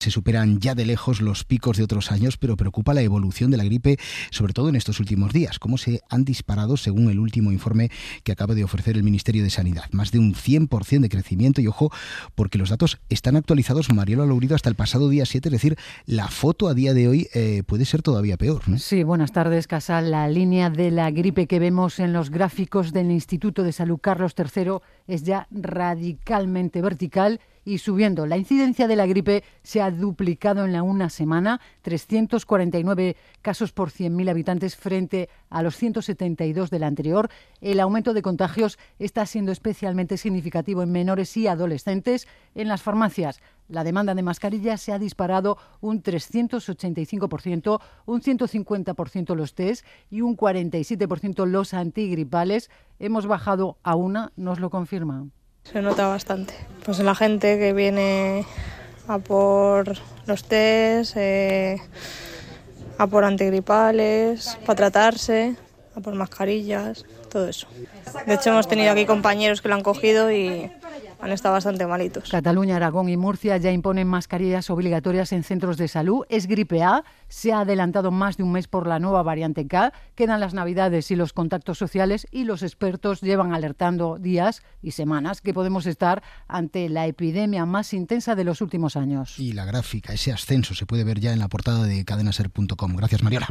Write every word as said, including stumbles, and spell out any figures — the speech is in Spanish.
Se superan ya de lejos los picos de otros años, pero preocupa la evolución de la gripe, sobre todo en estos últimos días. Cómo se han disparado según el último informe que acaba de ofrecer el Ministerio de Sanidad. Más de un cien por ciento de crecimiento y ojo, porque los datos están actualizados, Mariola Lourido, hasta el pasado día siete. Es decir, la foto a día de hoy eh, puede ser todavía peor, ¿no? Sí, buenas tardes, Casal. La línea de la gripe que vemos en los gráficos del Instituto de Salud Carlos tercero es ya radicalmente vertical y subiendo. La incidencia de la gripe se ha duplicado en la una semana, trescientos cuarenta y nueve casos por cien mil habitantes frente a los ciento setenta y dos del anterior. El aumento de contagios está siendo especialmente significativo en menores y adolescentes. En las farmacias, la demanda de mascarillas se ha disparado un trescientos ochenta y cinco por ciento, un ciento cincuenta por ciento los test y un cuarenta y siete por ciento los antigripales. Hemos bajado a una, nos lo confirma. Se nota bastante. Pues la gente que viene a por los test, eh, a por antigripales, para tratarse, a por mascarillas, todo eso. De hecho, hemos tenido aquí compañeros que lo han cogido y han estado bastante malitos. Cataluña, Aragón y Murcia ya imponen mascarillas obligatorias en centros de salud. Es gripe A, se ha adelantado más de un mes por la nueva variante K. Quedan las navidades y los contactos sociales y los expertos llevan alertando días y semanas que podemos estar ante la epidemia más intensa de los últimos años. Y la gráfica, ese ascenso, se puede ver ya en la portada de cadena ser punto com. Gracias, Mariola.